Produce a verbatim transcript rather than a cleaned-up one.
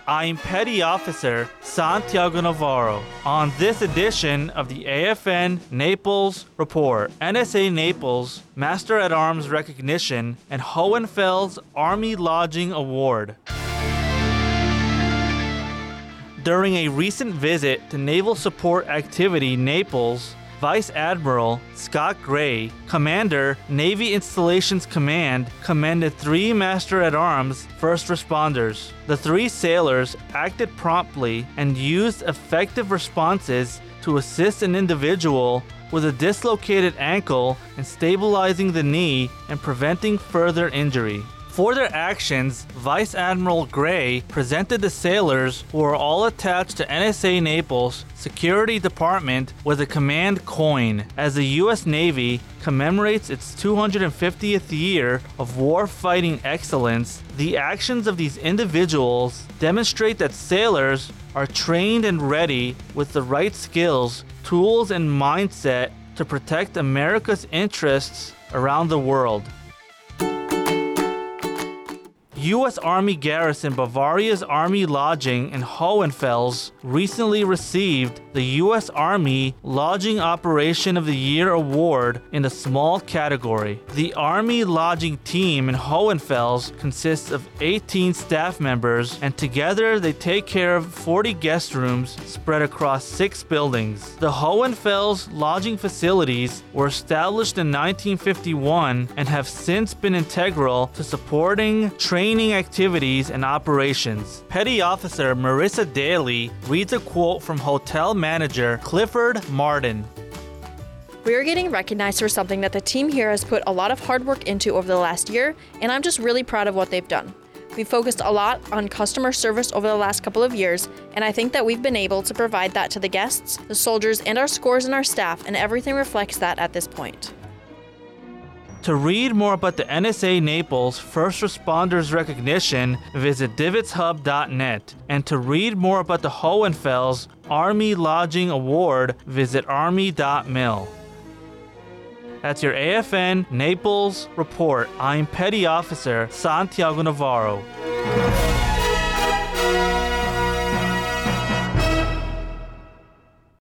I'm Petty Officer Santiago Navarro. On this edition of the A F N Naples Report, N S A Naples Master at Arms Recognition and Hohenfels Army Lodging Award. During a recent visit to Naval Support Activity Naples, Vice Admiral Scott Gray, Commander, Navy Installations Command, commended three Master-at-Arms first responders. The three sailors acted promptly and used effective responses to assist an individual with a dislocated ankle in stabilizing the knee and preventing further injury. For their actions, Vice Admiral Gray presented the sailors, who are all attached to N S A Naples Security Department, with a command coin as the U S Navy commemorates its two hundred fiftieth year of war-fighting excellence. The actions of these individuals demonstrate that sailors are trained and ready with the right skills, tools, and mindset to protect America's interests around the world. U S Army Garrison Bavaria's Army Lodging in Hohenfels recently received the U S Army Lodging Operation of the Year Award in the small category. The Army Lodging team in Hohenfels consists of eighteen staff members, and together they take care of forty guest rooms spread across six buildings. The Hohenfels lodging facilities were established in nineteen fifty-one and have since been integral to supporting training Training activities and operations. Petty Officer Marissa Daly reads a quote from Hotel Manager Clifford Martin. We are getting recognized for something that the team here has put a lot of hard work into over the last year, and I'm just really proud of what they've done. We've focused a lot on customer service over the last couple of years, and I think that we've been able to provide that to the guests, the soldiers, and our scores and our staff, and everything reflects that at this point. To read more about the N S A Naples First Responders Recognition, visit divots hub dot net. And to read more about the Hohenfels Army Lodging Award, visit army dot mil. That's your A F N Naples Report. I'm Petty Officer Santiago Navarro.